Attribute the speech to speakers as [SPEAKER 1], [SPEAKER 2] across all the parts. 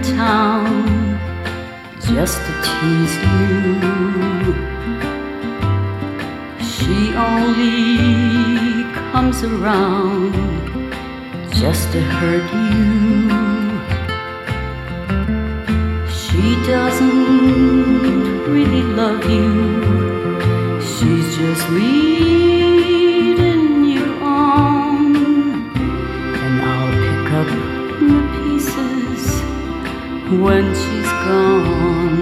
[SPEAKER 1] town just to tease you. She only comes around just to hurt you. She doesn't really love you. She's just leading you on, and I'll pick up the pieces when she's gone.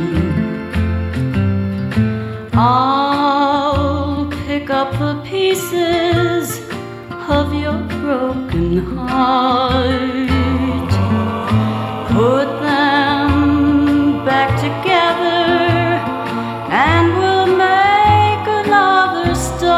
[SPEAKER 1] I'll pick up the pieces of your broken heart, put them back together, and we'll make another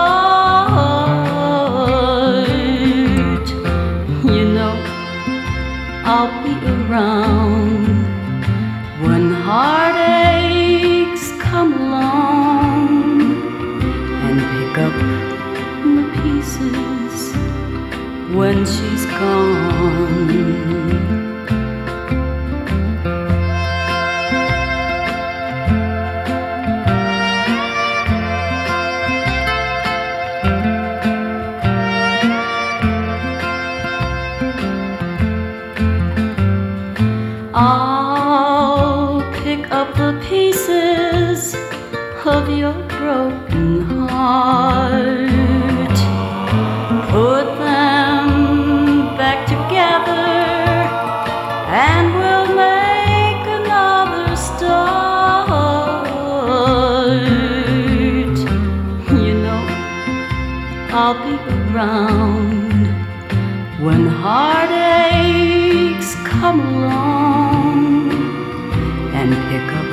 [SPEAKER 1] start. You know, I'll be around when heartaches come along, and pick up the pieces when she's gone. I'll pick up the pieces of your broken heart, put them back together, and we'll make another start. You know, I'll be around when heartaches come along, and pick up